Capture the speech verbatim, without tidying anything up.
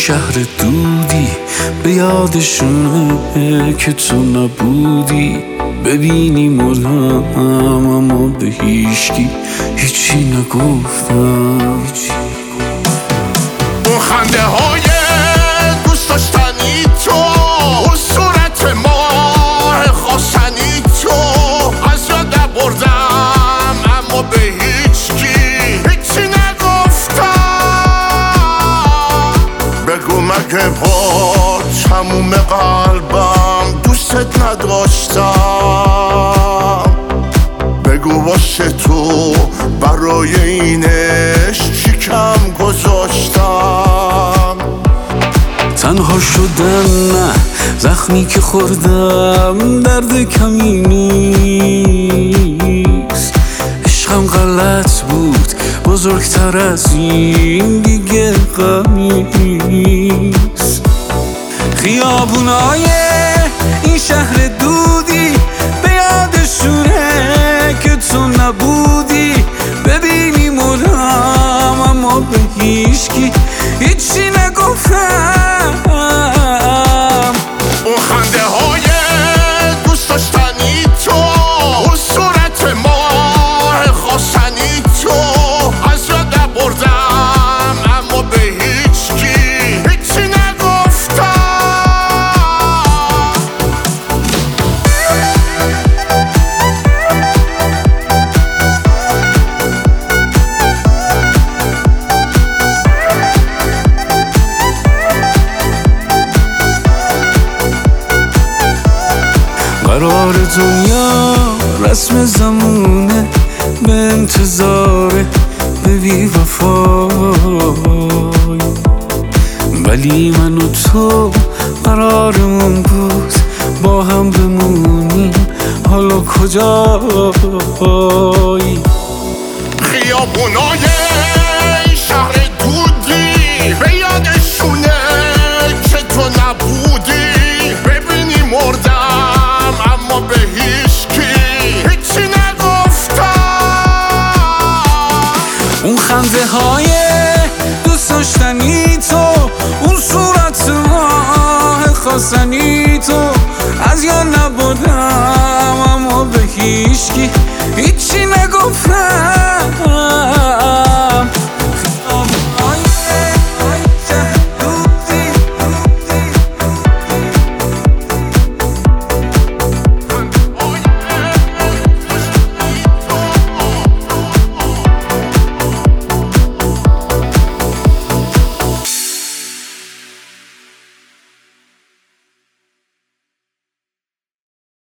شهر دودی به یادشونه که تو نبودی. ببینی مردم اما به هیچکی هیچی نگفتم. اون خنده های دوست داشتنی تو، اون صورت ماه خواستنی تو، از یاد نبردم اما به هیچکی هیچی نگفتم. بگو مگه با تموم قلبم دوستت نداشتم؟ بگو واسه تو برای اینش چی کم گذاشتم؟ تنها شدن نه، زخمی که خوردم درد کمی نیست. عشقم غلط بود، بزرگتر از این دیگه غمی نیست. خیابونای این شهر دودی به یادشونه که تو نبودی. ببینی مردم اما به هیچکی هیچی نگفتم. اون خنده های دوست داشتنی تو، اون صورت ماه خواستنی تو، از یاد نبردم اما به هیچکی هیچی نگفتم. قرار دنیا رسم زمونه، به انتظاره به بی وفای. ولی من و تو قرارمون بود با هم بمونیم، حالا کجایی؟ خیابونای این شهر دودی به یادشونه که تو نبودی. ببینی مردم اما به هیچکی هیچی نگفتم. اون خنده های دوست داشتنی تو، اون صورت ماه خواستنی تو، از یاد نبردم اما به هیچکی هیچی نگفتم.